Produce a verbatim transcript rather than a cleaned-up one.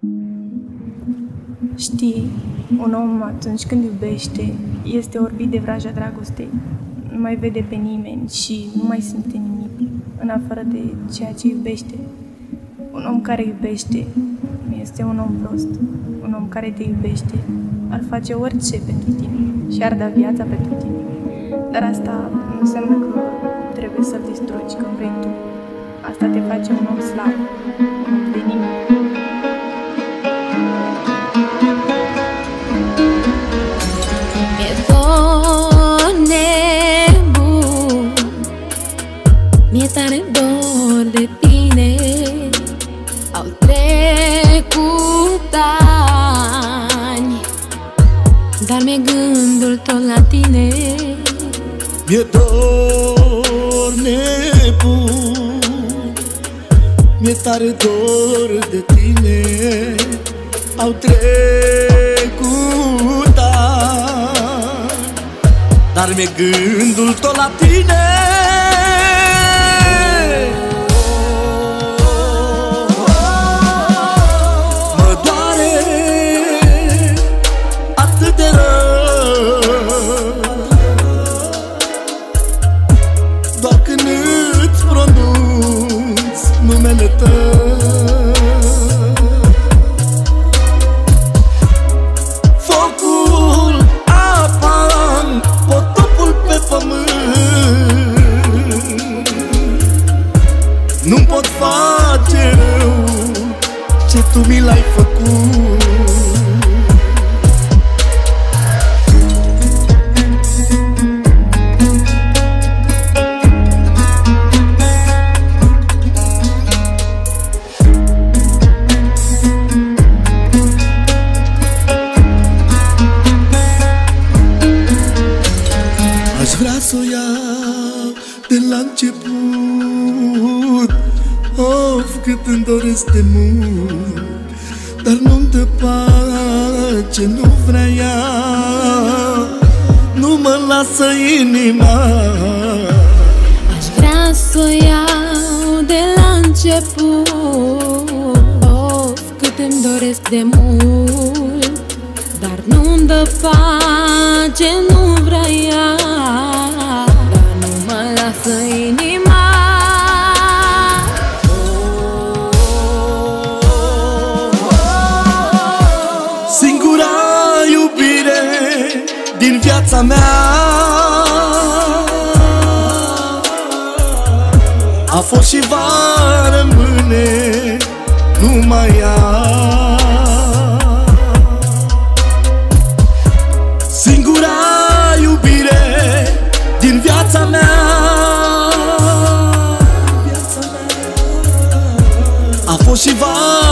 Știi, un om atunci când iubește este orbit de vraja dragostei. Nu mai vede pe nimeni și nu mai simte nimic în afară de ceea ce iubește. Un om care iubește nu este un om prost. Un om care te iubește ar face orice pentru tine și ar da viața pentru tine. Dar asta nu înseamnă că trebuie să-l distrugi când vrei tu. Asta te face un om slab, un om de nimic. Mi-e dor nebun, mi-e tare dor de tine. Au trecut ani, dar mi-e gândul tot la tine. Mi-e dor nebun, mi-e tare dor de tine. Au trecut ani, dar mi-e gândul tot la tine. Mă doare atât de rău doar când îți pronunț numele tău. Focul, apa, potopul pe pământ nu-mi pot face rău ce tu mi l-ai făcut. Aș vrea să o iau de la început, of, cât îmi doresc de mult, dar nu-mi dă pace, nu vrea ea, nu mă lasă inima. Aș vrea să o iau de la început, of, cât îmi doresc de mult, dar nu-mi dă pace, nu vrea ea, dar nu mă lasă inima. Singura iubire din viața mea a fost și va rămâne numai ea. Singura iubire din viața mea a fost și va